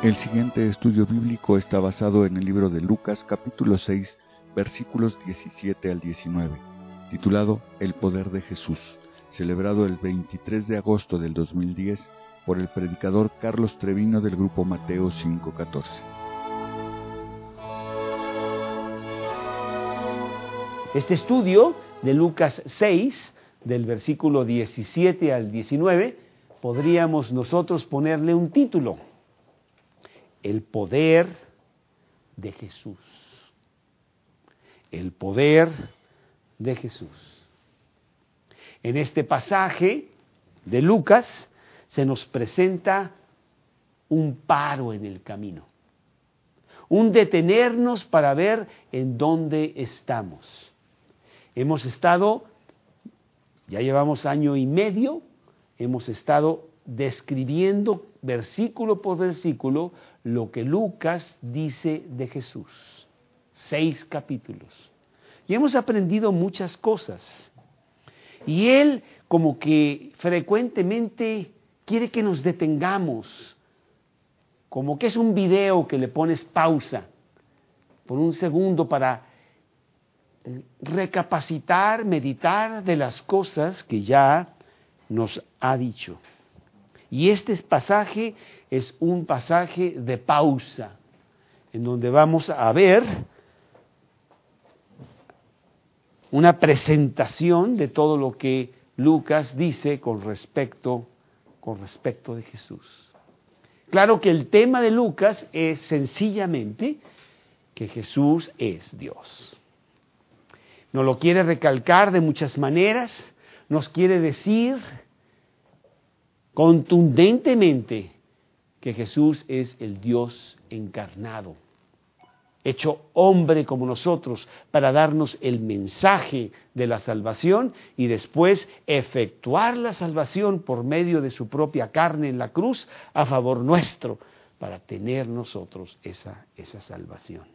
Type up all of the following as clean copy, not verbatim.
El siguiente estudio bíblico está basado en el libro de Lucas, capítulo 6, versículos 17 al 19, titulado El poder de Jesús, celebrado el 23 de agosto del 2010 por el predicador Carlos Trevino del grupo Mateo 5:14. Este estudio de Lucas 6, del versículo 17 al 19, podríamos nosotros ponerle un título: El poder de Jesús. El poder de Jesús. En este pasaje de Lucas se nos presenta un paro en el camino, un detenernos para ver en dónde estamos. Hemos estado, ya llevamos año y medio, hemos estado describiendo versículo por versículo lo que Lucas dice de Jesús. 6 capítulos. Y hemos aprendido muchas cosas. Y él como que frecuentemente quiere que nos detengamos, como que es un video que le pones pausa por un segundo para recapacitar, meditar de las cosas que ya nos ha dicho. Y este pasaje es un pasaje de pausa, en donde vamos a ver una presentación de todo lo que Lucas dice con respecto de Jesús. Claro que el tema de Lucas es sencillamente que Jesús es Dios. Nos lo quiere recalcar de muchas maneras, nos quiere decir contundentemente que Jesús es el Dios encarnado, hecho hombre como nosotros, para darnos el mensaje de la salvación y después efectuar la salvación por medio de su propia carne en la cruz a favor nuestro, para tener nosotros esa salvación.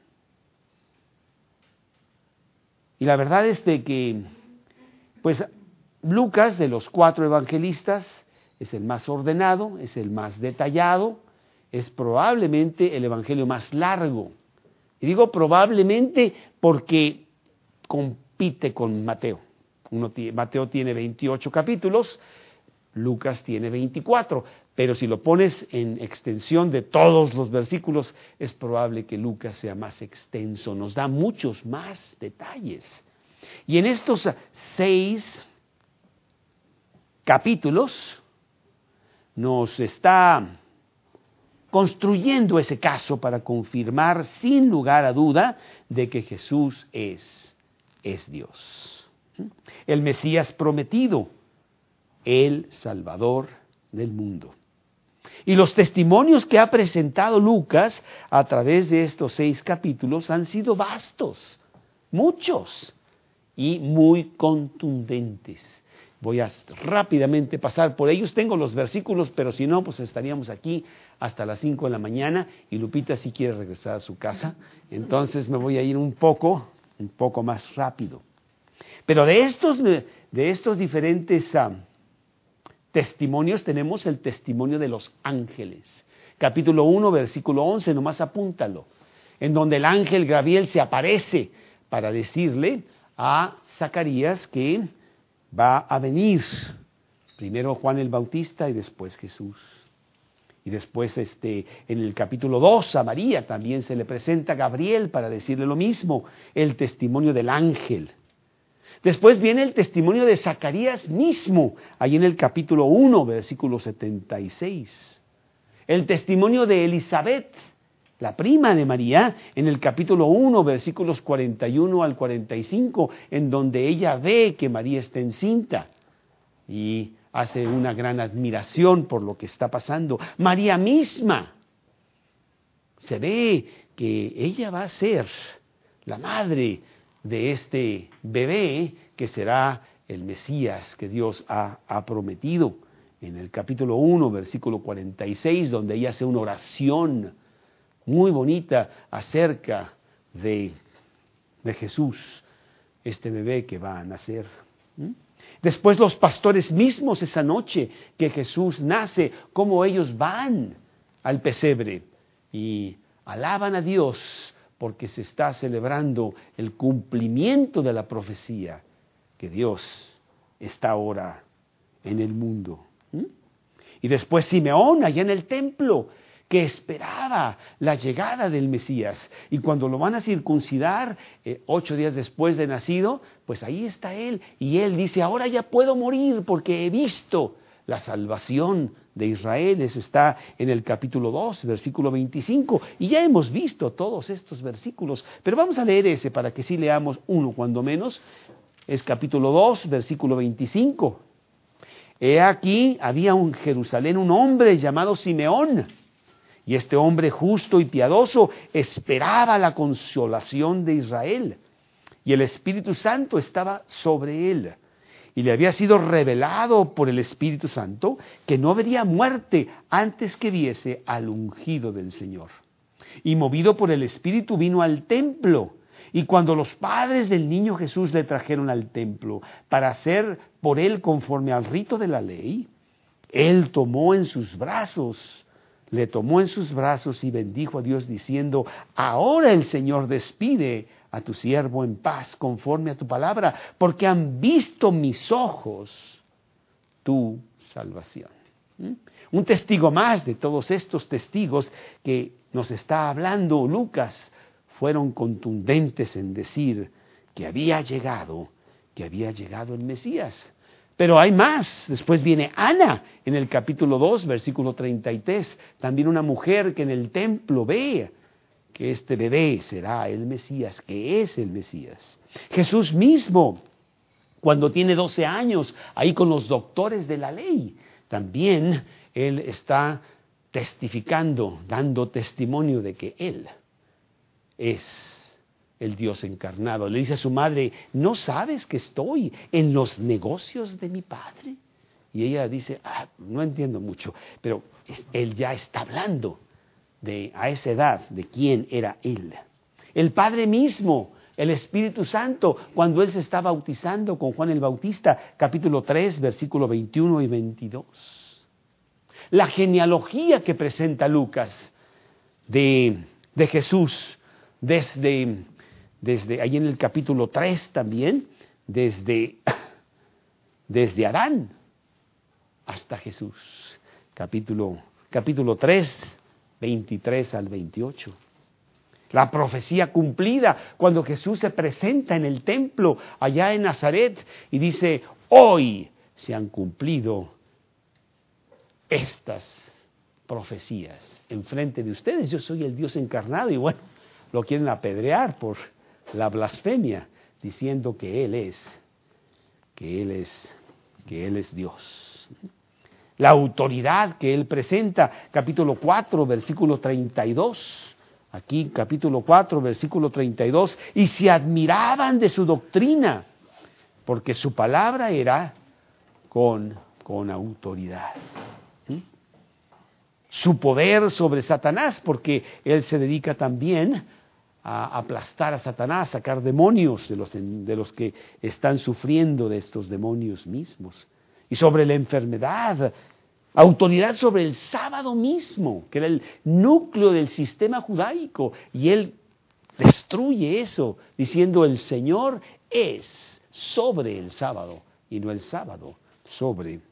Y la verdad es de que, pues, Lucas, de los 4 evangelistas, es el más ordenado, es el más detallado, es probablemente el evangelio más largo. Y digo probablemente porque compite con Mateo. Mateo tiene 28 capítulos, Lucas tiene 24, pero si lo pones en extensión de todos los versículos, es probable que Lucas sea más extenso, nos da muchos más detalles. Y en estos 6 capítulos nos está construyendo ese caso para confirmar sin lugar a duda de que Jesús es Dios. El Mesías prometido, el Salvador del mundo. Y los testimonios que ha presentado Lucas a través de estos 6 capítulos han sido vastos, muchos y muy contundentes. Voy a rápidamente pasar por ellos. Tengo los versículos, pero si no, pues estaríamos aquí hasta las 5 de la mañana y Lupita sí quiere regresar a su casa. Entonces me voy a ir un poco más rápido. Pero de estos diferentes testimonios tenemos el testimonio de los ángeles. Capítulo 1, versículo 11, nomás apúntalo, en donde el ángel Gabriel se aparece para decirle a Zacarías que va a venir primero Juan el Bautista y después Jesús. Y después en el capítulo 2 a María también se le presenta Gabriel para decirle lo mismo, el testimonio del ángel. Después viene el testimonio de Zacarías mismo, ahí en el capítulo 1, versículo 76. El testimonio de Elizabeth, la prima de María, en el capítulo 1, versículos 41 al 45, en donde ella ve que María está encinta y hace una gran admiración por lo que está pasando. María misma se ve que ella va a ser la madre de este bebé que será el Mesías que Dios ha prometido. En el capítulo 1, versículo 46, donde ella hace una oración muy bonita acerca de Jesús, este bebé que va a nacer. Después los pastores mismos esa noche que Jesús nace, cómo ellos van al pesebre. y alaban a Dios porque se está celebrando el cumplimiento de la profecía que Dios está ahora en el mundo. Y después Simeón allá en el templo, que esperaba la llegada del Mesías. Y cuando lo van a circuncidar, 8 días después de nacido, pues ahí está él. Y él dice, ahora ya puedo morir porque he visto la salvación de Israel. Eso está en el capítulo 2, versículo 25. Y ya hemos visto todos estos versículos. Pero vamos a leer ese para que sí leamos uno cuando menos. Es capítulo 2, versículo 25. He aquí, había en Jerusalén un hombre llamado Simeón. Y este hombre justo y piadoso esperaba la consolación de Israel. Y el Espíritu Santo estaba sobre él. Y le había sido revelado por el Espíritu Santo que no vería muerte antes que viese al ungido del Señor. Y movido por el Espíritu vino al templo. Y cuando los padres del niño Jesús le trajeron al templo para hacer por él conforme al rito de la ley, él le tomó en sus brazos y bendijo a Dios diciendo, ahora el Señor despide a tu siervo en paz conforme a tu palabra, porque han visto mis ojos tu salvación. Un testigo más de todos estos testigos que nos está hablando Lucas fueron contundentes en decir que había llegado el Mesías. Pero hay más. Después viene Ana en el capítulo 2, versículo 33. También una mujer que en el templo ve que este bebé será el Mesías, que es el Mesías. Jesús mismo, cuando tiene 12 años, ahí con los doctores de la ley, también él está testificando, dando testimonio de que él es el Dios encarnado. Le dice a su madre, ¿no sabes que estoy en los negocios de mi Padre? Y ella dice, no entiendo mucho, pero él ya está hablando a esa edad de quién era él. El Padre mismo, el Espíritu Santo, cuando él se está bautizando con Juan el Bautista, capítulo 3, versículo 21 y 22. La genealogía que presenta Lucas de Jesús, desde ahí en el capítulo 3 también, desde Adán hasta Jesús. Capítulo 3, 23 al 28. La profecía cumplida cuando Jesús se presenta en el templo allá en Nazaret y dice, hoy se han cumplido estas profecías. Enfrente de ustedes yo soy el Dios encarnado y bueno, lo quieren apedrear por la blasfemia, diciendo que Él es Dios. La autoridad que Él presenta, capítulo 4, versículo 32. Aquí, capítulo 4, versículo 32. Y se admiraban de su doctrina, porque su palabra era con autoridad. Su poder sobre Satanás, porque Él se dedica también a aplastar a Satanás, sacar demonios de los que están sufriendo de estos demonios mismos. Y sobre la enfermedad, autoridad sobre el sábado mismo, que era el núcleo del sistema judaico. Y él destruye eso, diciendo el Señor es sobre el sábado, y no el sábado sobre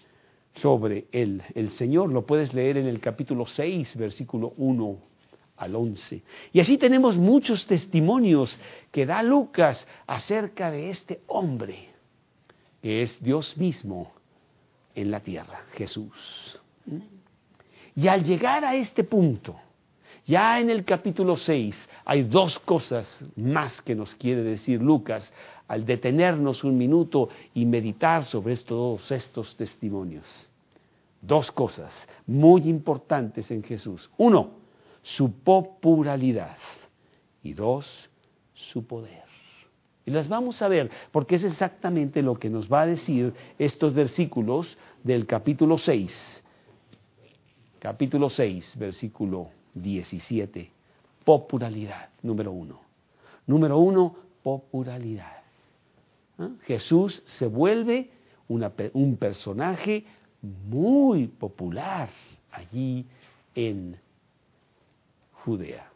el Señor. Lo puedes leer en el capítulo 6, versículo 1 al 11. Y así tenemos muchos testimonios que da Lucas acerca de este hombre, que es Dios mismo en la tierra, Jesús. Y al llegar a este punto, ya en el capítulo 6, hay 2 cosas más que nos quiere decir Lucas al detenernos un minuto y meditar sobre todos estos testimonios. 2 cosas muy importantes en Jesús. 1, su popularidad. Y 2, su poder. Y las vamos a ver, porque es exactamente lo que nos va a decir estos versículos del capítulo 6. Capítulo 6, versículo 17. Popularidad, número 1. Número 1, popularidad. Jesús se vuelve un personaje muy popular allí en Judea.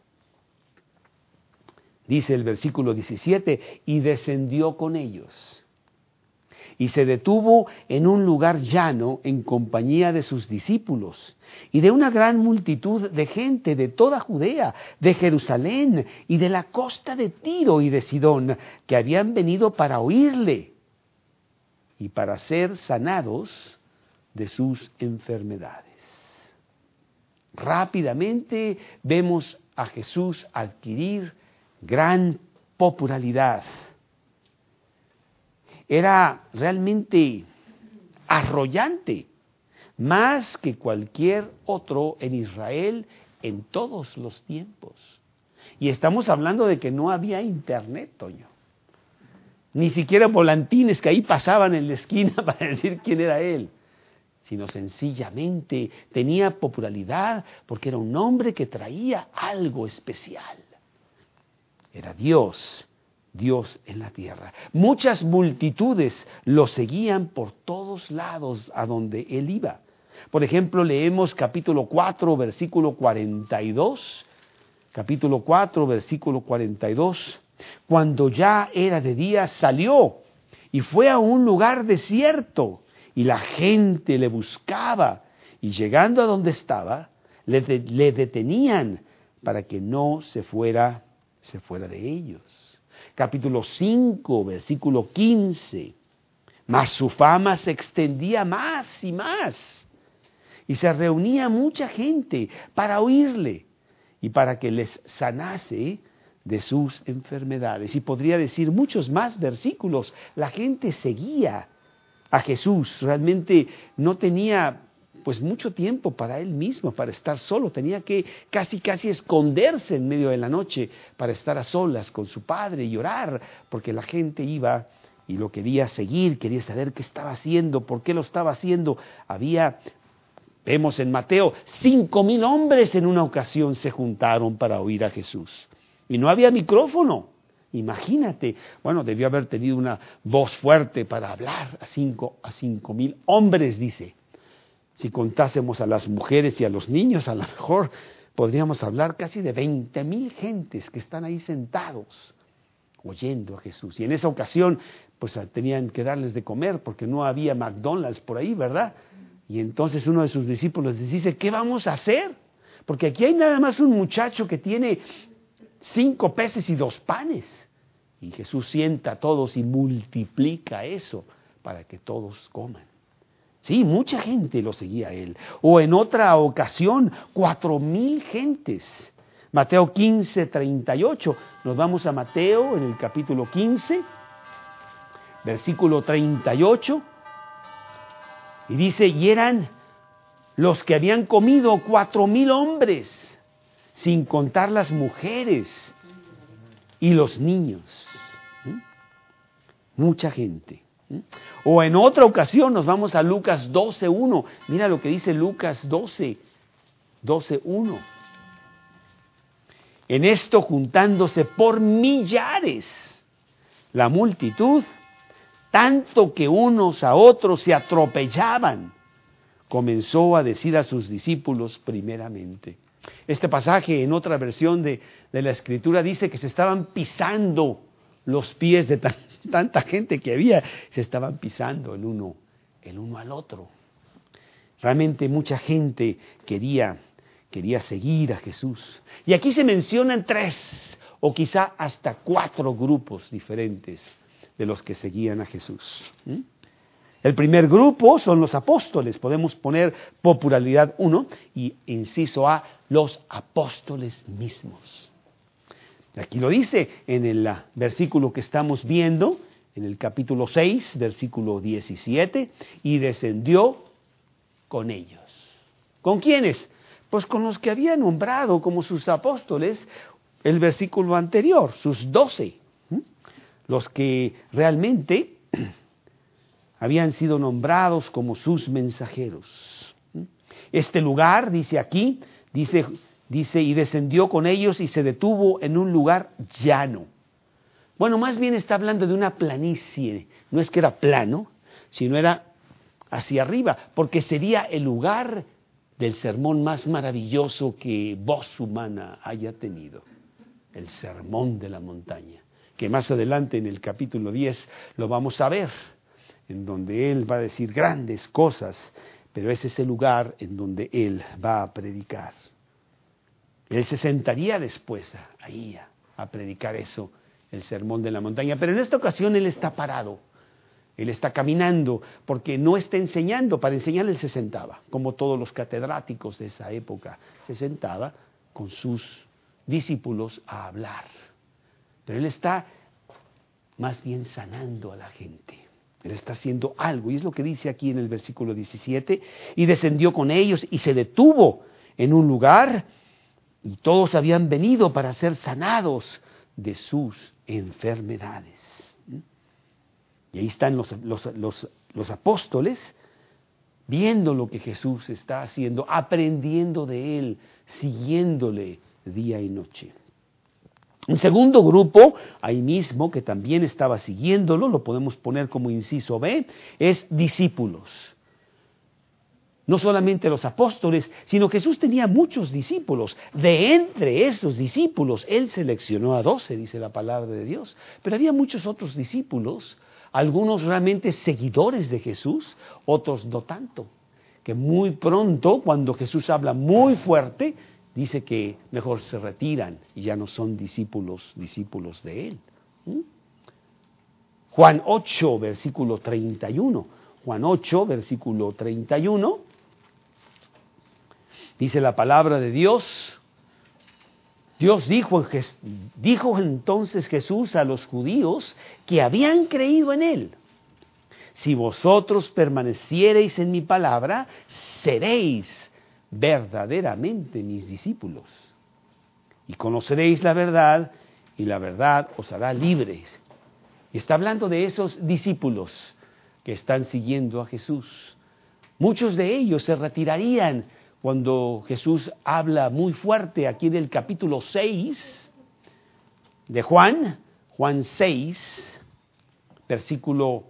Dice el versículo 17, y descendió con ellos. Y se detuvo en un lugar llano en compañía de sus discípulos y de una gran multitud de gente de toda Judea, de Jerusalén y de la costa de Tiro y de Sidón, que habían venido para oírle y para ser sanados de sus enfermedades. Rápidamente vemos a Jesús adquirir gran popularidad. Era realmente arrollante, más que cualquier otro en Israel en todos los tiempos. Y estamos hablando de que no había internet, Toño. Ni siquiera volantines que ahí pasaban en la esquina para decir quién era él, sino sencillamente tenía popularidad porque era un hombre que traía algo especial. Era Dios en la tierra. Muchas multitudes lo seguían por todos lados a donde él iba. Por ejemplo, leemos capítulo 4, versículo 42. Capítulo 4, versículo 42. Cuando ya era de día, salió y fue a un lugar desierto, y la gente le buscaba, y llegando a donde estaba, le detenían para que no se fuera de ellos. Capítulo 5, versículo 15. Mas su fama se extendía más y más, y se reunía mucha gente para oírle y para que les sanase de sus enfermedades. Y podría decir muchos más versículos. La gente seguía a Jesús. Realmente no tenía pues mucho tiempo para él mismo, para estar solo. Tenía que casi esconderse en medio de la noche para estar a solas con su padre y orar, porque la gente iba y lo quería seguir, quería saber qué estaba haciendo, por qué lo estaba haciendo. Vemos en Mateo, 5,000 hombres en una ocasión se juntaron para oír a Jesús. Y no había micrófono. Imagínate, debió haber tenido una voz fuerte para hablar a 5,000 hombres, dice. Si contásemos a las mujeres y a los niños, a lo mejor podríamos hablar casi de 20,000 gentes que están ahí sentados oyendo a Jesús. Y en esa ocasión, pues tenían que darles de comer porque no había McDonald's por ahí, ¿verdad? Y entonces uno de sus discípulos les dice, ¿qué vamos a hacer? Porque aquí hay nada más un muchacho que tiene 5 peces y 2 panes. Y Jesús sienta a todos y multiplica eso para que todos coman. Sí, mucha gente lo seguía a él. O en otra ocasión, 4,000 gentes. Mateo 15, 38. Nos vamos a Mateo en el capítulo 15, versículo 38. Y dice, y eran los que habían comido 4,000 hombres, sin contar las mujeres y los niños. Mucha gente. O en otra ocasión nos vamos a Lucas 12:1. Mira lo que dice Lucas 12:1. En esto, juntándose por millares la multitud, tanto que unos a otros se atropellaban, comenzó a decir a sus discípulos primeramente. Este pasaje en otra versión de la Escritura dice que se estaban pisando los pies de tanta gente que había, se estaban pisando el uno al otro. Realmente mucha gente quería seguir a Jesús. Y aquí se mencionan 3 o quizá hasta 4 grupos diferentes de los que seguían a Jesús. El primer grupo son los apóstoles. Podemos poner popularidad 1 y inciso A, los apóstoles mismos. Aquí lo dice en el versículo que estamos viendo, en el capítulo 6, versículo 17, y descendió con ellos. ¿Con quiénes? Pues con los que había nombrado como sus apóstoles el versículo anterior, sus 12, los que realmente habían sido nombrados como sus mensajeros. Este lugar, dice aquí, dice, y descendió con ellos y se detuvo en un lugar llano. Bueno, más bien está hablando de una planicie. No es que era plano, sino era hacia arriba, porque sería el lugar del sermón más maravilloso que voz humana haya tenido, el Sermón de la Montaña, que más adelante en el capítulo 10 lo vamos a ver, en donde Él va a decir grandes cosas, pero ese es el lugar en donde Él va a predicar. Él se sentaría después ahí a predicar eso, el Sermón de la Montaña, pero en esta ocasión Él está parado. Él está caminando porque no está enseñando. Para enseñar Él se sentaba, como todos los catedráticos de esa época. Se sentaba con sus discípulos a hablar. Pero Él está más bien sanando a la gente. Él está haciendo algo. Y es lo que dice aquí en el versículo 17. Y descendió con ellos y se detuvo en un lugar. Y todos habían venido para ser sanados de sus enfermedades. Y ahí están los apóstoles viendo lo que Jesús está haciendo, aprendiendo de Él, siguiéndole día y noche. Un segundo grupo, ahí mismo, que también estaba siguiéndolo, lo podemos poner como inciso B, es discípulos. No solamente los apóstoles, sino Jesús tenía muchos discípulos. De entre esos discípulos, Él seleccionó a 12, dice la palabra de Dios. Pero había muchos otros discípulos, algunos realmente seguidores de Jesús, otros no tanto. Que muy pronto, cuando Jesús habla muy fuerte, dice que mejor se retiran y ya no son discípulos de Él. Juan 8, versículo 31. Juan 8, versículo 31. Dice la palabra de Dios. Dios dijo entonces Jesús a los judíos que habían creído en Él: si vosotros permaneciereis en mi palabra, seréis verdaderamente mis discípulos. Y conoceréis la verdad, y la verdad os hará libres. Y está hablando de esos discípulos que están siguiendo a Jesús. Muchos de ellos se retirarían cuando Jesús habla muy fuerte aquí en el capítulo 6 de Juan 6, versículo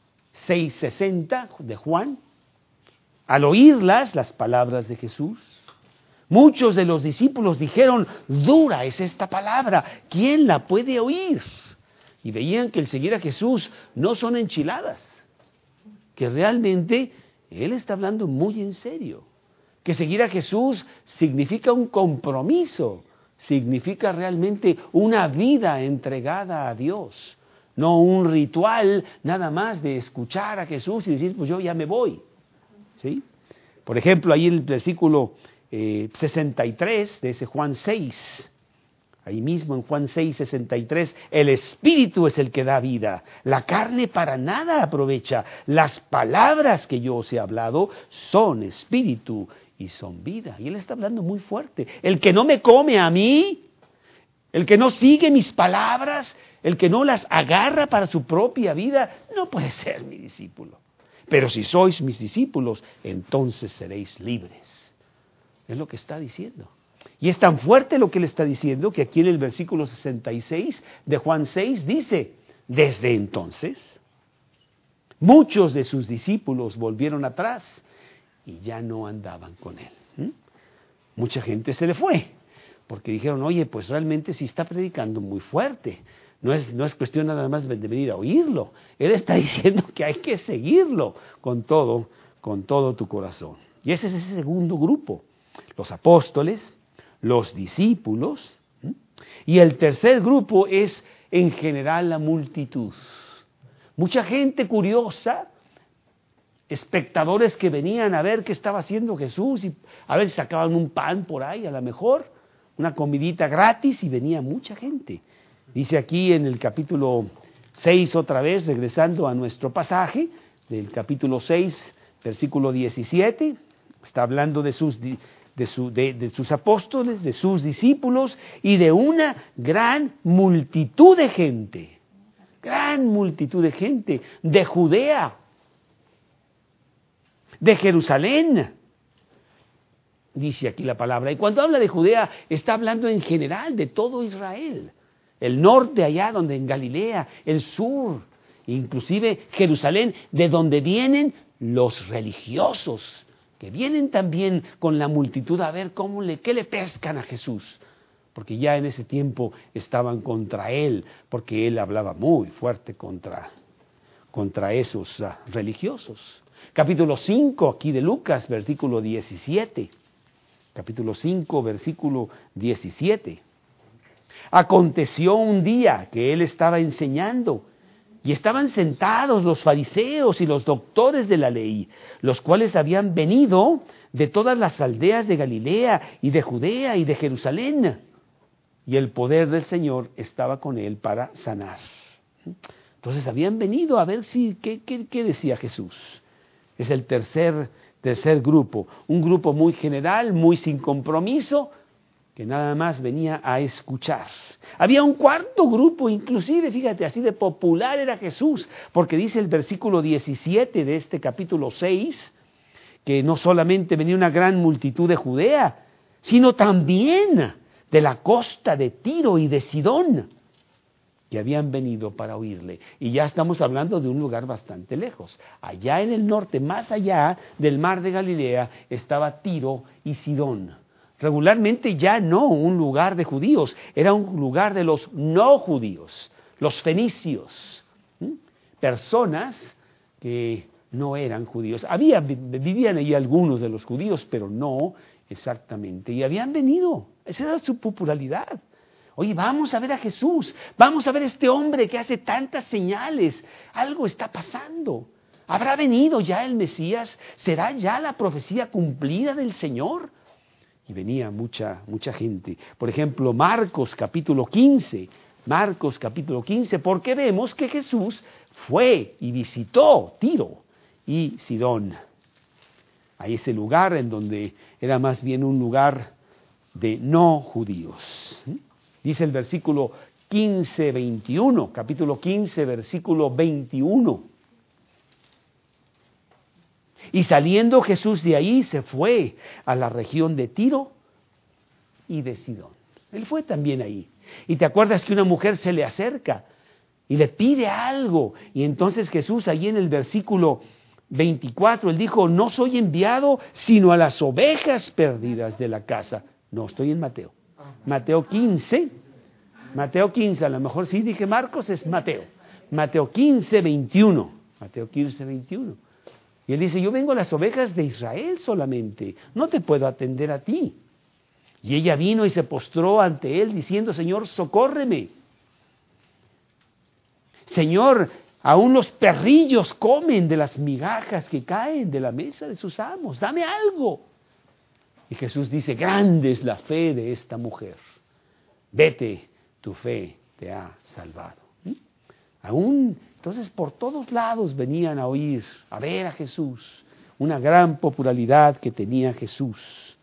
6:60 de Juan. Al oírlas, las palabras de Jesús, muchos de los discípulos dijeron: dura es esta palabra, ¿quién la puede oír? Y veían que el seguir a Jesús no son enchiladas, que realmente Él está hablando muy en serio. Que seguir a Jesús significa un compromiso, significa realmente una vida entregada a Dios, no un ritual nada más de escuchar a Jesús y decir, pues yo ya me voy. ¿Sí? Por ejemplo, ahí en el versículo 63 de ese Juan 6, ahí mismo en Juan 6, 63, el Espíritu es el que da vida, la carne para nada aprovecha. Las palabras que yo os he hablado son Espíritu y son vida. Y Él está hablando muy fuerte. El que no me come a mí, el que no sigue mis palabras, el que no las agarra para su propia vida, no puede ser mi discípulo. Pero si sois mis discípulos, entonces seréis libres. Es lo que está diciendo. Y es tan fuerte lo que Él está diciendo que aquí en el versículo 66 de Juan 6 dice: desde entonces, muchos de sus discípulos volvieron atrás y ya no andaban con Él. Mucha gente se le fue, porque dijeron, oye, pues realmente sí está predicando muy fuerte. No es cuestión nada más de venir a oírlo. Él está diciendo que hay que seguirlo con todo tu corazón. Y ese es ese segundo grupo, los apóstoles, los discípulos, y el tercer grupo es en general la multitud. Mucha gente curiosa, espectadores que venían a ver qué estaba haciendo Jesús y a ver si sacaban un pan por ahí, a lo mejor, una comidita gratis, y venía mucha gente. Dice aquí en el capítulo 6 otra vez, regresando a nuestro pasaje, del capítulo 6, versículo 17, está hablando de sus apóstoles, de sus discípulos y de una gran multitud de gente, de Judea, de Jerusalén, dice aquí la palabra. Y cuando habla de Judea, está hablando en general de todo Israel. El norte allá donde en Galilea, el sur, inclusive Jerusalén, de donde vienen los religiosos que vienen también con la multitud a ver qué le pescan a Jesús. Porque ya en ese tiempo estaban contra él, porque él hablaba muy fuerte contra esos religiosos. Capítulo 5 aquí de Lucas, versículo 17. Capítulo 5, versículo 17. Aconteció un día que él estaba enseñando y estaban sentados los fariseos y los doctores de la ley, los cuales habían venido de todas las aldeas de Galilea y de Judea y de Jerusalén. Y el poder del Señor estaba con él para sanar. Entonces habían venido a ver qué decía Jesús. Es el tercer grupo, un grupo muy general, muy sin compromiso, que nada más venía a escuchar. Había un cuarto grupo, inclusive, fíjate, así de popular era Jesús, porque dice el versículo 17 de este capítulo 6, que no solamente venía una gran multitud de Judea, sino también de la costa de Tiro y de Sidón, que habían venido para oírle. Y ya estamos hablando de un lugar bastante lejos. Allá en el norte, más allá del mar de Galilea, estaba Tiro y Sidón. Regularmente ya no un lugar de judíos, era un lugar de los no judíos, los fenicios, personas que no eran judíos. Vivían allí algunos de los judíos, pero no exactamente. Y habían venido, esa era su popularidad. Oye, vamos a ver a Jesús, vamos a ver a este hombre que hace tantas señales, algo está pasando. ¿Habrá venido ya el Mesías? ¿Será ya la profecía cumplida del Señor? Y venía mucha gente. Por ejemplo, Marcos capítulo 15, porque vemos que Jesús fue y visitó Tiro y Sidón. A ese lugar en donde era más bien un lugar de no judíos. Dice el versículo 15-21, capítulo 15, versículo 21. Y saliendo Jesús de ahí se fue a la región de Tiro y de Sidón. Él fue también ahí. Y te acuerdas que una mujer se le acerca y le pide algo. Y entonces Jesús ahí en el versículo 24, él dijo, no soy enviado sino a las ovejas perdidas de la casa. No, estoy en Mateo. Mateo 15, a lo mejor sí dije Marcos, es Mateo. Mateo 15, 21. Y él dice, yo vengo a las ovejas de Israel solamente, no te puedo atender a ti. Y ella vino y se postró ante él diciendo, Señor, socórreme. Señor, aún los perrillos comen de las migajas que caen de la mesa de sus amos, dame algo. Y Jesús dice, grande es la fe de esta mujer. Vete, tu fe te ha salvado. Aún, entonces, por todos lados venían a oír, a ver a Jesús. Una gran popularidad que tenía Jesús.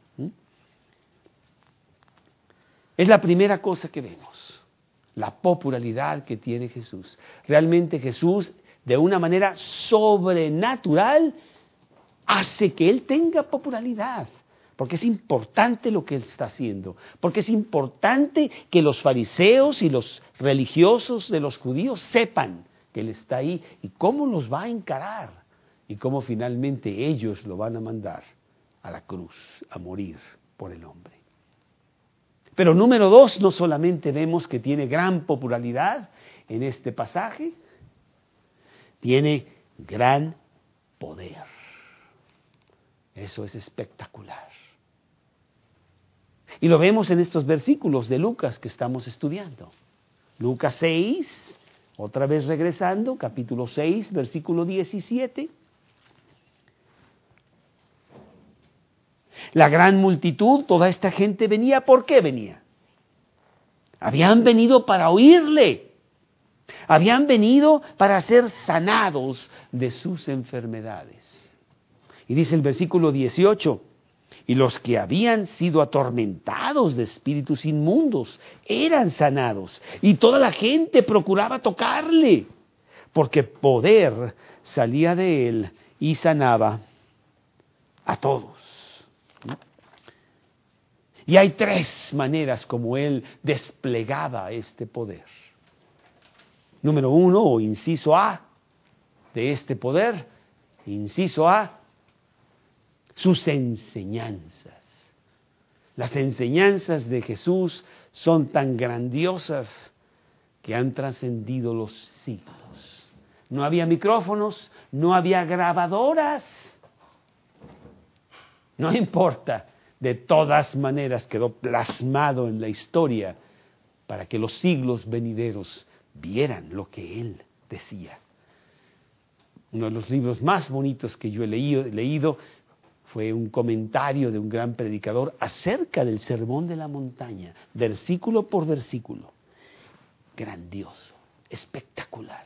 Es la primera cosa que vemos, la popularidad que tiene Jesús. Realmente Jesús, de una manera sobrenatural, hace que Él tenga popularidad. Porque es importante lo que Él está haciendo. Porque es importante que los fariseos y los religiosos de los judíos sepan que Él está ahí y cómo los va a encarar. Y cómo finalmente ellos lo van a mandar a la cruz, a morir por el hombre. Pero número 2, no solamente vemos que tiene gran popularidad en este pasaje, tiene gran poder. Eso es espectacular. Y lo vemos en estos versículos de Lucas que estamos estudiando. Lucas 6, otra vez regresando, capítulo 6, versículo 17. La gran multitud, toda esta gente venía, ¿por qué venía? Habían venido para oírle. Habían venido para ser sanados de sus enfermedades. Y dice el versículo 18, y los que habían sido atormentados de espíritus inmundos eran sanados, y toda la gente procuraba tocarle, porque poder salía de él y sanaba a todos. Y hay 3 maneras como él desplegaba este poder. Número 1, o inciso A, de este poder, inciso A, sus enseñanzas. Las enseñanzas de Jesús son tan grandiosas que han trascendido los siglos. No había micrófonos, no había grabadoras. No importa, de todas maneras quedó plasmado en la historia para que los siglos venideros vieran lo que Él decía. Uno de los libros más bonitos que yo he leído fue un comentario de un gran predicador acerca del Sermón de la Montaña, versículo por versículo. Grandioso, espectacular.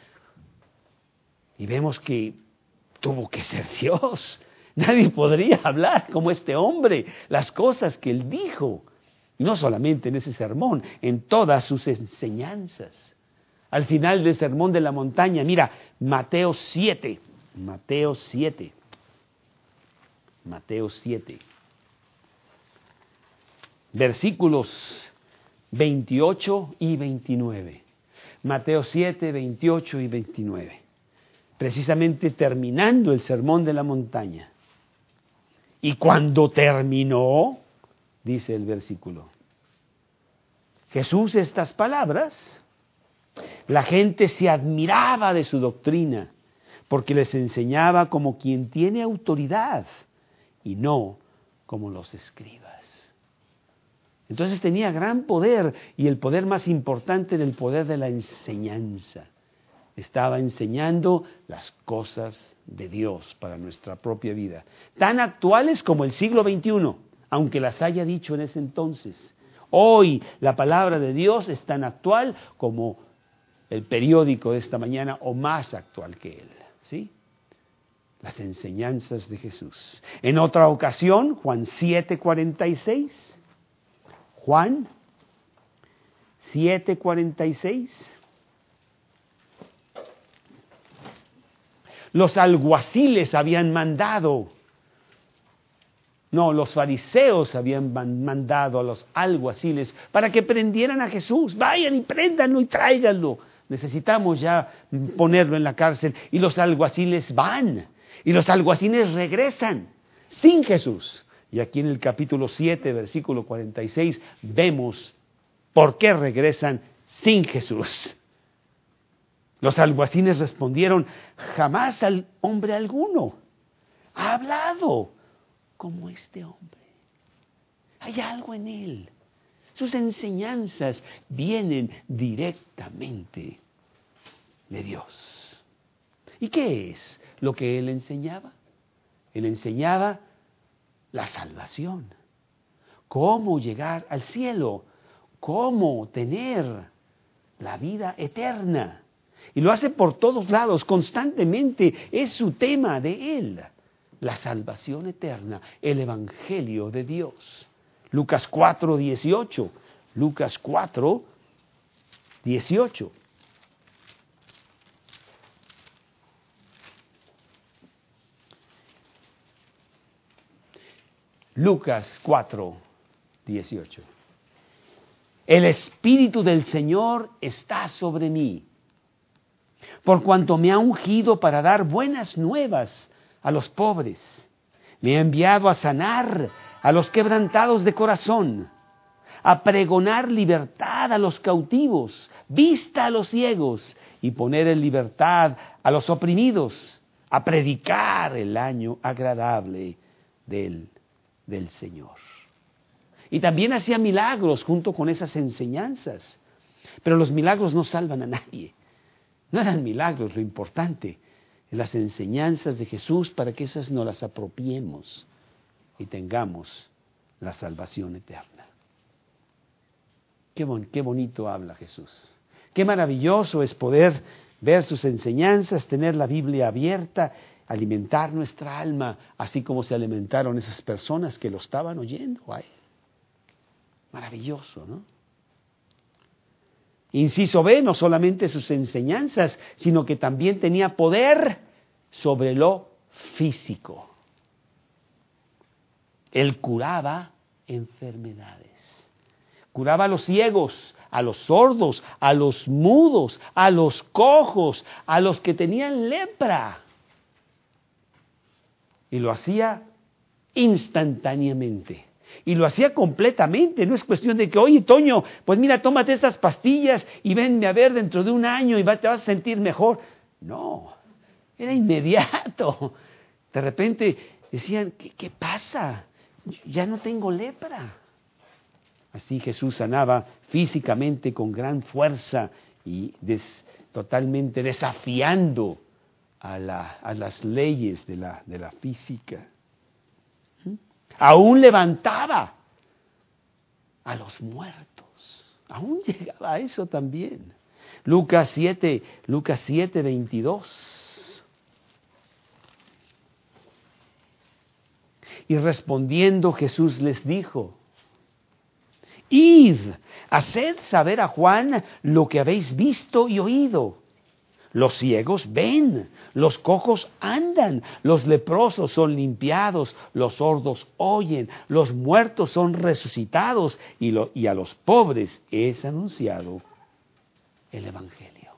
Y vemos que tuvo que ser Dios. Nadie podría hablar como este hombre, las cosas que él dijo. Y no solamente en ese sermón, en todas sus enseñanzas. Al final del Sermón de la Montaña, mira, Mateo 7, versículos 28 y 29. Mateo 7, 28 y 29. Precisamente terminando el Sermón de la Montaña. Y cuando terminó, dice el versículo, Jesús estas palabras, la gente se admiraba de su doctrina, porque les enseñaba como quien tiene autoridad y no como los escribas. Entonces tenía gran poder, y el poder más importante era el poder de la enseñanza. Estaba enseñando las cosas de Dios para nuestra propia vida, tan actuales como el siglo XXI, aunque las haya dicho en ese entonces. Hoy la palabra de Dios es tan actual como el periódico de esta mañana, o más actual que él, ¿sí? Las enseñanzas de Jesús. En otra ocasión, Juan 7:46. Juan 7:46. Los alguaciles habían mandado, los fariseos habían mandado a los alguaciles para que prendieran a Jesús. Vayan y préndanlo y tráiganlo. Necesitamos ya ponerlo en la cárcel. Y los alguaciles van. Y los alguaciles regresan sin Jesús. Y aquí en el capítulo 7, versículo 46, vemos por qué regresan sin Jesús. Los alguaciles respondieron, jamás al hombre alguno ha hablado como este hombre. Hay algo en él. Sus enseñanzas vienen directamente de Dios. ¿Y qué es lo que él enseñaba? Él enseñaba la salvación. Cómo llegar al cielo. Cómo tener la vida eterna. Y lo hace por todos lados, constantemente. Es su tema de él. La salvación eterna, el Evangelio de Dios. Lucas 4:18. Lucas 4:18. Lucas 4:18. El Espíritu del Señor está sobre mí, por cuanto me ha ungido para dar buenas nuevas a los pobres. Me ha enviado a sanar a los quebrantados de corazón, a pregonar libertad a los cautivos, vista a los ciegos y poner en libertad a los oprimidos, a predicar el año agradable del Señor. Y también hacía milagros junto con esas enseñanzas. Pero los milagros no salvan a nadie. No eran milagros lo importante. Las enseñanzas de Jesús para que esas no las apropiemos y tengamos la salvación eterna. Qué bonito habla Jesús. Qué maravilloso es poder ver sus enseñanzas, tener la Biblia abierta, alimentar nuestra alma, así como se alimentaron esas personas que lo estaban oyendo. Ay, maravilloso, ¿no? Inciso B, no solamente sus enseñanzas, sino que también tenía poder sobre lo físico. Él curaba enfermedades. Curaba a los ciegos, a los sordos, a los mudos, a los cojos, a los que tenían lepra. Y lo hacía instantáneamente. Y lo hacía completamente, no es cuestión de que, oye, Toño, pues mira, tómate estas pastillas y venme a ver dentro de un año y te vas a sentir mejor. No, era inmediato. De repente decían, ¿qué pasa? Ya no tengo lepra. Así Jesús sanaba físicamente con gran fuerza y totalmente desafiando a las leyes de la física. Aún levantaba a los muertos. Aún llegaba a eso también. Lucas 7, 22. Y respondiendo Jesús les dijo: Id, haced saber a Juan lo que habéis visto y oído. Los ciegos ven, los cojos andan, los leprosos son limpiados, los sordos oyen, los muertos son resucitados y a los pobres es anunciado el Evangelio.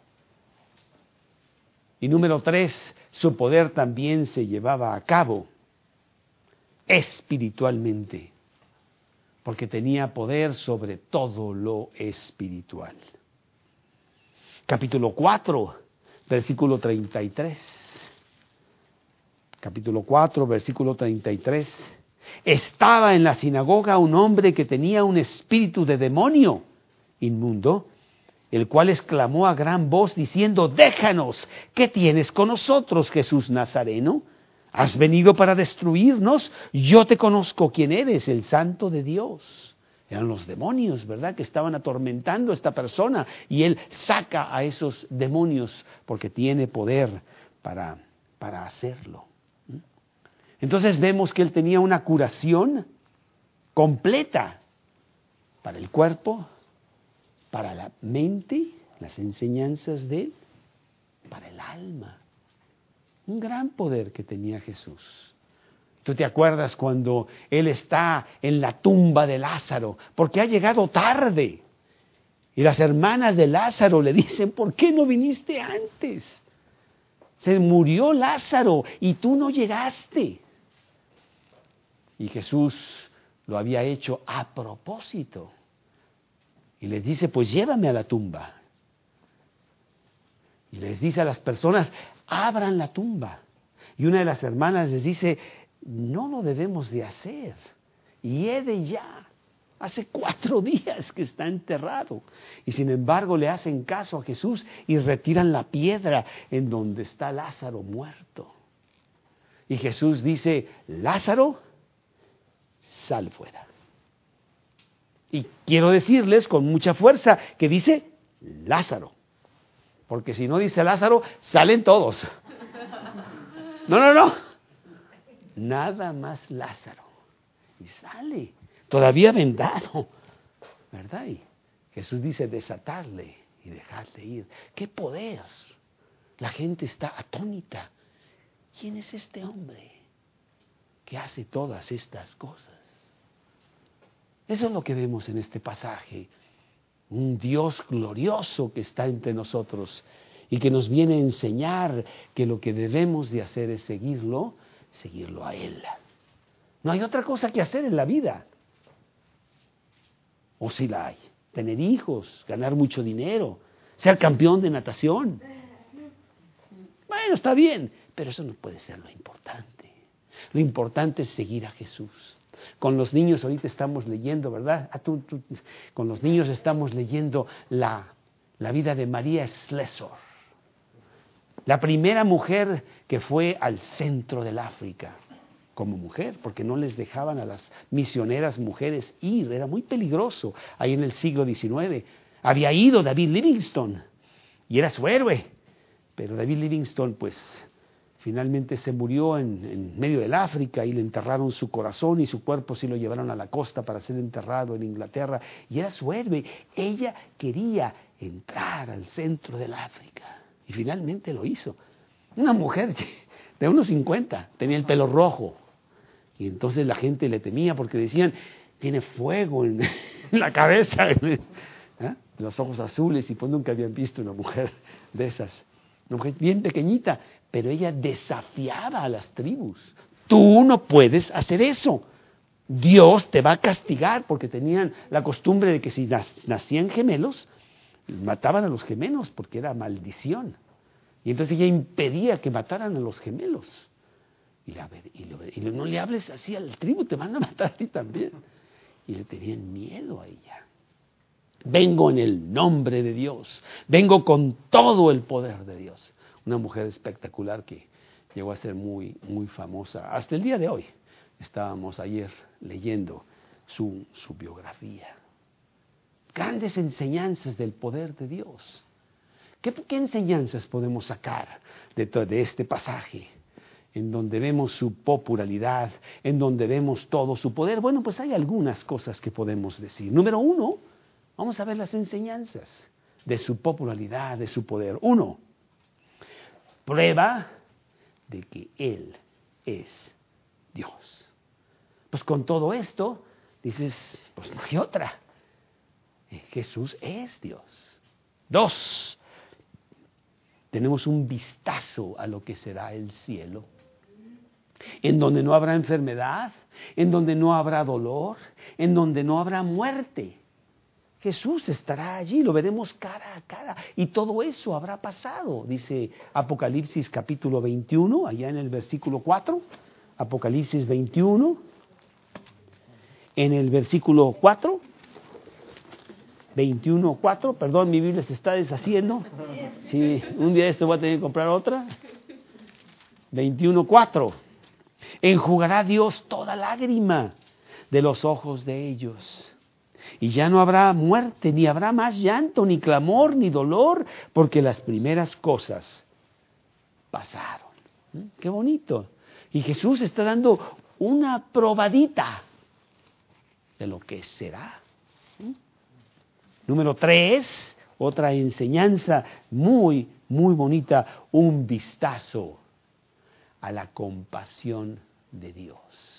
Y número 3, su poder también se llevaba a cabo espiritualmente, porque tenía poder sobre todo lo espiritual. Capítulo 4. Versículo 33. Capítulo 4, versículo 33. Estaba en la sinagoga un hombre que tenía un espíritu de demonio inmundo, el cual exclamó a gran voz diciendo: déjanos, ¿qué tienes con nosotros, Jesús Nazareno? ¿Has venido para destruirnos? Yo te conozco quién eres, el Santo de Dios. Eran los demonios, ¿verdad?, que estaban atormentando a esta persona, y él saca a esos demonios porque tiene poder para hacerlo. Entonces vemos que él tenía una curación completa para el cuerpo, para la mente, las enseñanzas de él, para el alma. Un gran poder que tenía Jesús. ¿Tú te acuerdas cuando él está en la tumba de Lázaro? Porque ha llegado tarde. Y las hermanas de Lázaro le dicen: ¿por qué no viniste antes? Se murió Lázaro y tú no llegaste. Y Jesús lo había hecho a propósito. Y les dice: pues llévame a la tumba. Y les dice a las personas: abran la tumba. Y una de las hermanas les dice: no lo debemos de hacer. Hiede ya. Hace 4 días que está enterrado. Y sin embargo le hacen caso a Jesús y retiran la piedra en donde está Lázaro muerto. Y Jesús dice: Lázaro, sal fuera. Y quiero decirles con mucha fuerza que dice Lázaro. Porque si no dice Lázaro, salen todos. No. Nada más Lázaro. Y sale, todavía vendado, ¿verdad? Y Jesús dice: desatarle y dejarle ir. ¡Qué poder! La gente está atónita. ¿Quién es este hombre que hace todas estas cosas? Eso es lo que vemos en este pasaje. Un Dios glorioso que está entre nosotros y que nos viene a enseñar que lo que debemos de hacer es seguirlo a Él. No hay otra cosa que hacer en la vida. O si la hay: tener hijos, ganar mucho dinero, ser campeón de natación. Bueno, está bien, pero eso no puede ser lo importante. Lo importante es seguir a Jesús. Con los niños ahorita estamos leyendo, ¿verdad? Con los niños estamos leyendo la vida de María Slessor, la primera mujer que fue al centro del África como mujer, porque no les dejaban a las misioneras mujeres ir, era muy peligroso ahí en el siglo XIX. Había ido David Livingstone y era su héroe, pero David Livingstone pues finalmente se murió en medio del África y le enterraron su corazón y su cuerpo sí lo llevaron a la costa para ser enterrado en Inglaterra, y era su héroe. Ella quería entrar al centro del África y finalmente lo hizo. Una mujer de unos 50, tenía el pelo rojo, y entonces la gente le temía porque decían: tiene fuego en la cabeza, los ojos azules, y pues nunca habían visto una mujer de esas. Una mujer bien pequeñita, pero ella desafiaba a las tribus. Tú no puedes hacer eso. Dios te va a castigar, porque tenían la costumbre de que si nacían gemelos, mataban a los gemelos porque era maldición. Y entonces ella impedía que mataran a los gemelos. Y no le hables así al tribu, te van a matar a ti también. Y le tenían miedo a ella. Vengo en el nombre de Dios, vengo con todo el poder de Dios. Una mujer espectacular que llegó a ser muy, muy famosa hasta el día de hoy. Estábamos ayer leyendo su biografía. Grandes enseñanzas del poder de Dios. ¿Qué enseñanzas podemos sacar de este pasaje? En donde vemos su popularidad, en donde vemos todo su poder. Bueno, pues hay algunas cosas que podemos decir. Número 1, vamos a ver las enseñanzas de su popularidad, de su poder. 1, prueba de que Él es Dios. Pues con todo esto, dices, pues no hay otra. Jesús es Dios. 2, tenemos un vistazo a lo que será el cielo, en donde no habrá enfermedad, en donde no habrá dolor, en donde no habrá muerte. Jesús estará allí, lo veremos cara a cara, y todo eso habrá pasado, dice Apocalipsis capítulo 21, allá en el versículo 4, Apocalipsis 21, en el versículo 4, 21:4, perdón, mi Biblia se está deshaciendo, sí, un día esto voy a tener que comprar otra. 21:4, enjugará Dios toda lágrima de los ojos de ellos, y ya no habrá muerte, ni habrá más llanto, ni clamor, ni dolor, porque las primeras cosas pasaron. ¡Qué bonito! Y Jesús está dando una probadita de lo que será. Número 3, otra enseñanza muy, muy bonita, un vistazo a la compasión de Dios.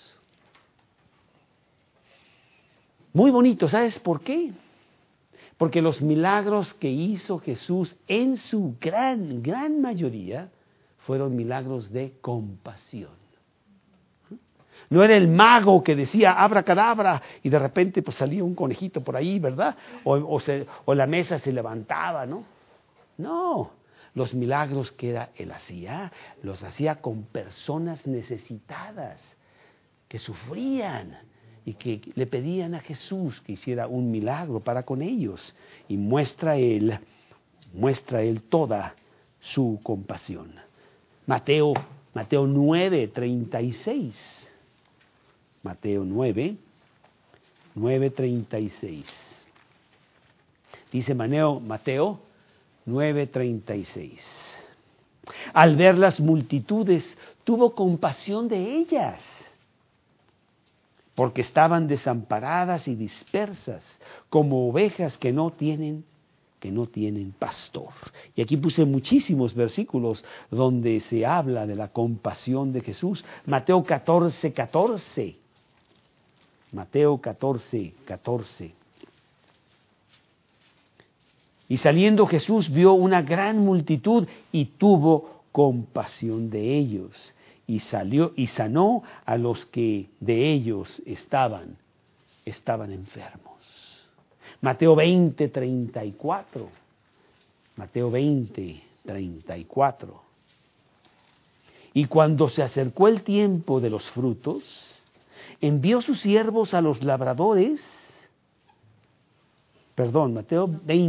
Muy bonito, ¿sabes por qué? Porque los milagros que hizo Jesús en su gran mayoría fueron milagros de compasión. No era el mago que decía abracadabra y de repente pues salía un conejito por ahí, ¿verdad? O la mesa se levantaba, ¿no? No, los milagros que él hacía, los hacía con personas necesitadas, que sufrían y que le pedían a Jesús que hiciera un milagro para con ellos. Y muestra él toda su compasión. Mateo 9:36. Mateo 9:36. Dice Mateo 9:36. Al ver las multitudes, tuvo compasión de ellas, porque estaban desamparadas y dispersas, como ovejas que no tienen pastor. Y aquí puse muchísimos versículos donde se habla de la compasión de Jesús. Mateo 14:14. Mateo 14:14. Y saliendo Jesús vio una gran multitud y tuvo compasión de ellos. Y salió y sanó a los que de ellos estaban enfermos. Mateo 20:34. Mateo 20:34. Y cuando se acercó el tiempo de los frutos, envió sus siervos a los labradores. Perdón, Mateo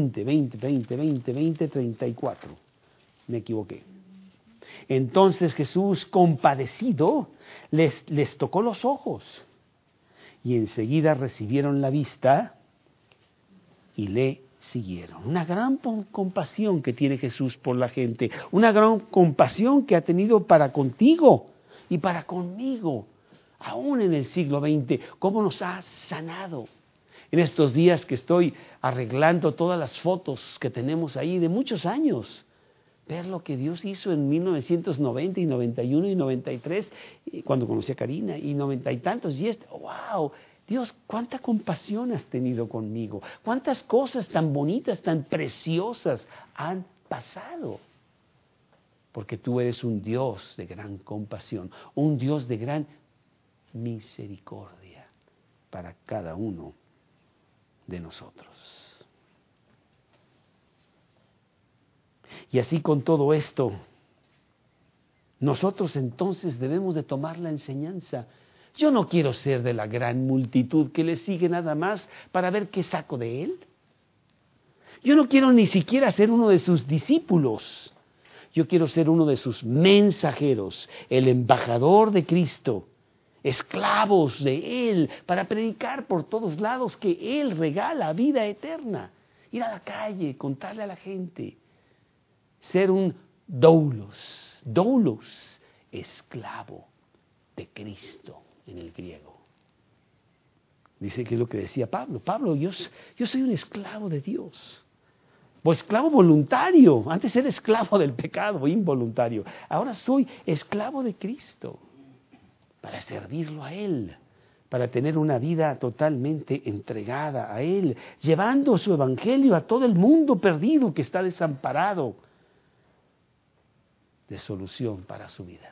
20:34. Me equivoqué. Entonces Jesús, compadecido, les tocó los ojos y enseguida recibieron la vista y le siguieron. Una gran compasión que tiene Jesús por la gente, una gran compasión que ha tenido para contigo y para conmigo, aún en el siglo XX, cómo nos ha sanado. En estos días que estoy arreglando todas las fotos que tenemos ahí de muchos años, ver lo que Dios hizo en 1990 y 91 y 93, cuando conocí a Karina, y 90 y tantos, y ¡wow! Dios, cuánta compasión has tenido conmigo, cuántas cosas tan bonitas, tan preciosas han pasado. porque tú eres un Dios de gran compasión, un Dios de gran misericordia para cada uno de nosotros. Y así con todo esto, nosotros entonces debemos de tomar la enseñanza. Yo no quiero ser de la gran multitud que le sigue nada más para ver qué saco de él. Yo no quiero ni siquiera ser uno de sus discípulos. Yo quiero ser uno de sus mensajeros, el embajador de Cristo, esclavos de Él, para predicar por todos lados que Él regala vida eterna. Ir a la calle, contarle a la gente. Ser un doulos, esclavo de Cristo en el griego. Dice que es lo que decía Pablo. Pablo, yo soy un esclavo de Dios. O esclavo voluntario. Antes era esclavo del pecado, involuntario. Ahora soy esclavo de Cristo. Para servirlo a Él. Para tener una vida totalmente entregada a Él. Llevando su evangelio a todo el mundo perdido que está desamparado de solución para su vida.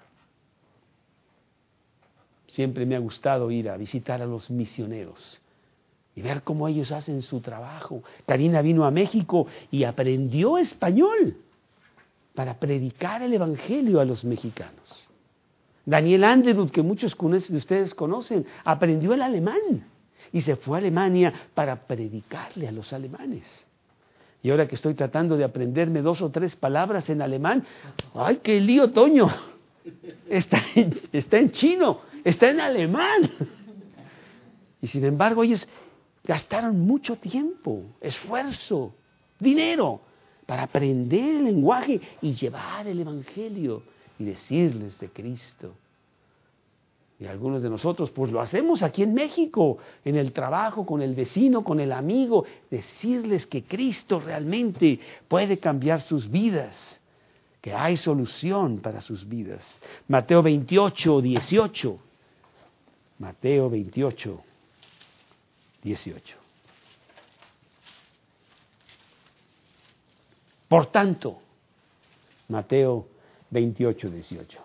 Siempre me ha gustado ir a visitar a los misioneros y ver cómo ellos hacen su trabajo. Karina vino a México y aprendió español para predicar el evangelio a los mexicanos. Daniel Anderud, que muchos de ustedes conocen, aprendió el alemán y se fue a Alemania para predicarle a los alemanes. Y ahora que estoy tratando de aprenderme 2 o 3 palabras en alemán, ¡ay, qué lío, Toño! Está en chino, está en alemán. Y sin embargo ellos gastaron mucho tiempo, esfuerzo, dinero para aprender el lenguaje y llevar el evangelio y decirles de Cristo. Y algunos de nosotros pues lo hacemos aquí en México, en el trabajo, con el vecino, con el amigo, decirles que Cristo realmente puede cambiar sus vidas, que hay solución para sus vidas. Mateo 28, 18. Mateo 28, 18. Por tanto, Mateo 28, 18.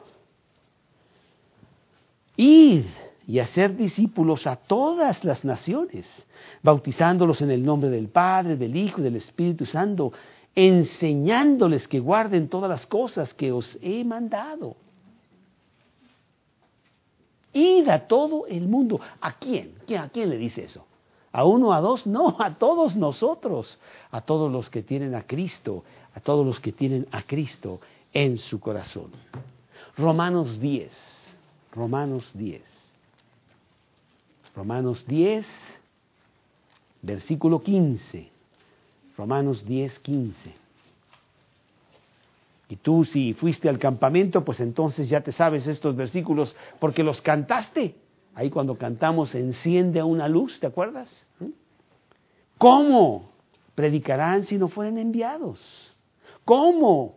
Id y hacer discípulos a todas las naciones, bautizándolos en el nombre del Padre, del Hijo y del Espíritu Santo, enseñándoles que guarden todas las cosas que os he mandado. Id a todo el mundo. ¿A quién? ¿A quién le dice eso? ¿A 1, a 2? No, a todos nosotros, a todos los que tienen a Cristo, a todos los que tienen a Cristo en su corazón. Romanos 10, versículo 15. Romanos 10, 15. Y tú, si fuiste al campamento, pues entonces ya te sabes estos versículos porque los cantaste. Ahí cuando cantamos, enciende una luz, ¿te acuerdas? ¿Cómo predicarán si no fueren enviados? ¿Cómo?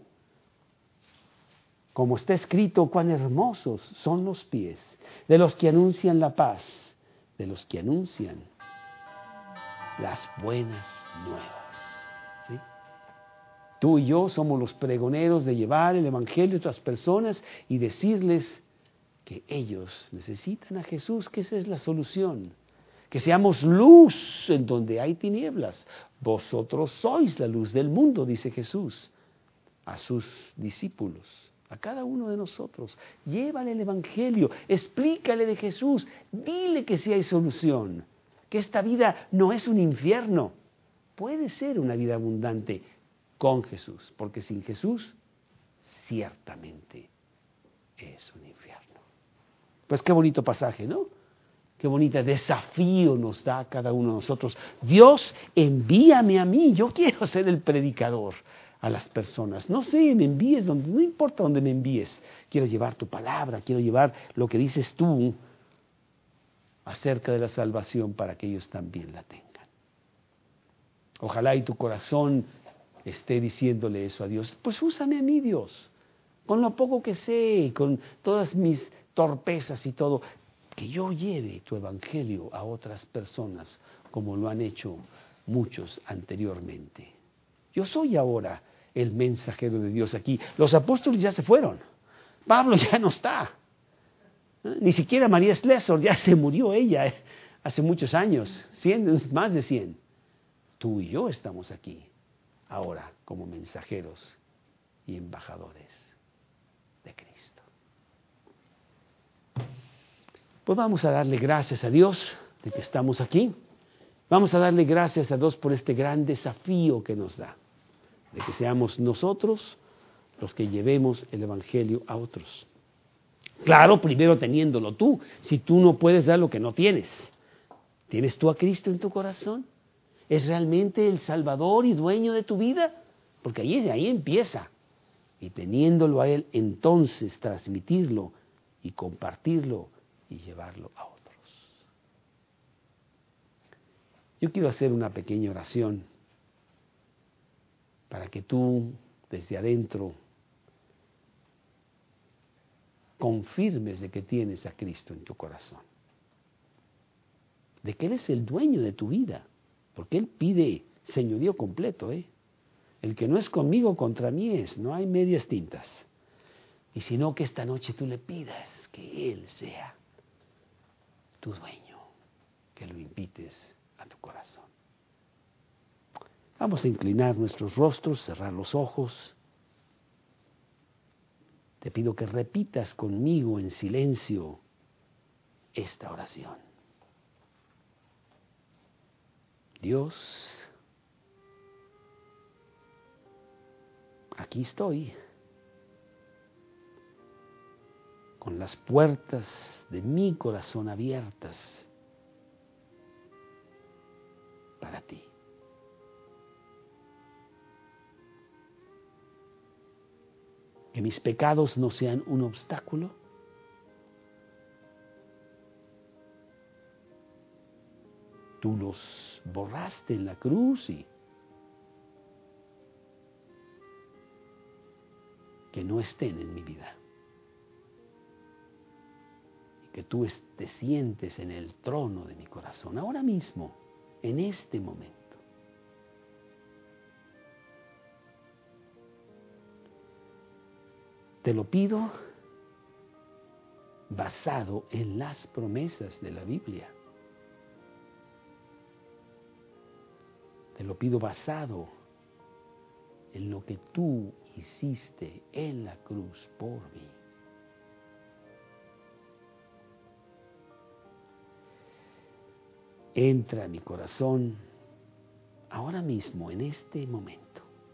Como está escrito, cuán hermosos son los pies de los que anuncian la paz, de los que anuncian las buenas nuevas. ¿Sí? Tú y yo somos los pregoneros de llevar el evangelio a otras personas y decirles que ellos necesitan a Jesús, que esa es la solución. Que seamos luz en donde hay tinieblas. Vosotros sois la luz del mundo, dice Jesús a sus discípulos. A cada uno de nosotros, llévale el evangelio, explícale de Jesús, dile que sí hay solución, que esta vida no es un infierno, puede ser una vida abundante con Jesús, porque sin Jesús ciertamente es un infierno. Pues qué bonito pasaje, ¿no? Qué bonito desafío nos da a cada uno de nosotros. Dios, envíame a mí, yo quiero ser el predicador a las personas. No sé, me envíes, no importa dónde me envíes. Quiero llevar tu palabra, quiero llevar lo que dices tú acerca de la salvación para que ellos también la tengan. Ojalá y tu corazón esté diciéndole eso a Dios. Pues úsame a mí, Dios, con lo poco que sé, con todas mis torpezas y todo, que yo lleve tu evangelio a otras personas como lo han hecho muchos anteriormente. Yo soy ahora el mensajero de Dios aquí. Los apóstoles ya se fueron. Pablo ya no está. Ni siquiera María Slessor, ya se murió ella hace muchos años, más de 100. Tú y yo estamos aquí ahora como mensajeros y embajadores de Cristo. Pues vamos a darle gracias a Dios de que estamos aquí. Vamos a darle gracias a Dios por este gran desafío que nos da, de que seamos nosotros los que llevemos el Evangelio a otros. Claro, primero teniéndolo tú. Si tú no puedes dar lo que no tienes, ¿tienes tú a Cristo en tu corazón? ¿Es realmente el Salvador y dueño de tu vida? Porque ahí empieza. Y teniéndolo a Él, entonces transmitirlo y compartirlo y llevarlo a otros. Yo quiero hacer una pequeña oración para que tú, desde adentro, confirmes de que tienes a Cristo en tu corazón. De que Él es el dueño de tu vida. Porque Él pide señorío completo, El que no es conmigo, contra mí es. No hay medias tintas. Y sino que esta noche tú le pidas que Él sea tu dueño. Que lo invites a tu corazón. Vamos a inclinar nuestros rostros, cerrar los ojos. Te pido que repitas conmigo en silencio esta oración. Dios, aquí estoy, con las puertas de mi corazón abiertas para ti. Que mis pecados no sean un obstáculo. Tú los borraste en la cruz y que no estén en mi vida. Y que tú te sientes en el trono de mi corazón, ahora mismo, en este momento. Te lo pido basado en las promesas de la Biblia. Te lo pido basado en lo que tú hiciste en la cruz por mí. Entra a mi corazón ahora mismo, en este momento.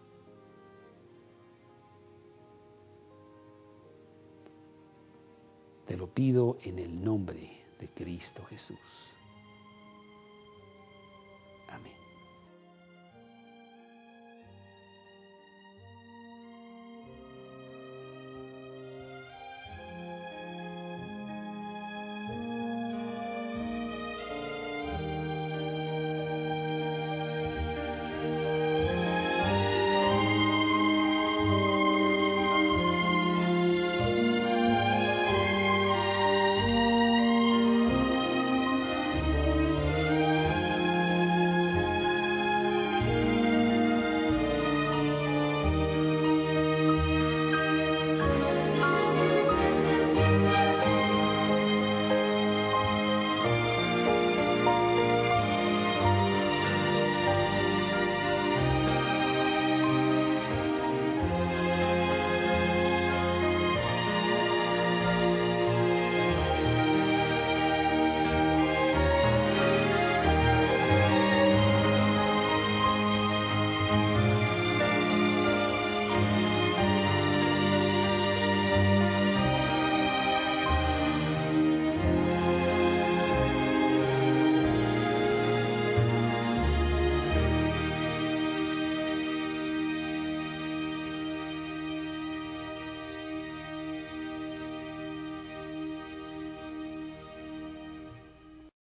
Te lo pido en el nombre de Cristo Jesús. Amén.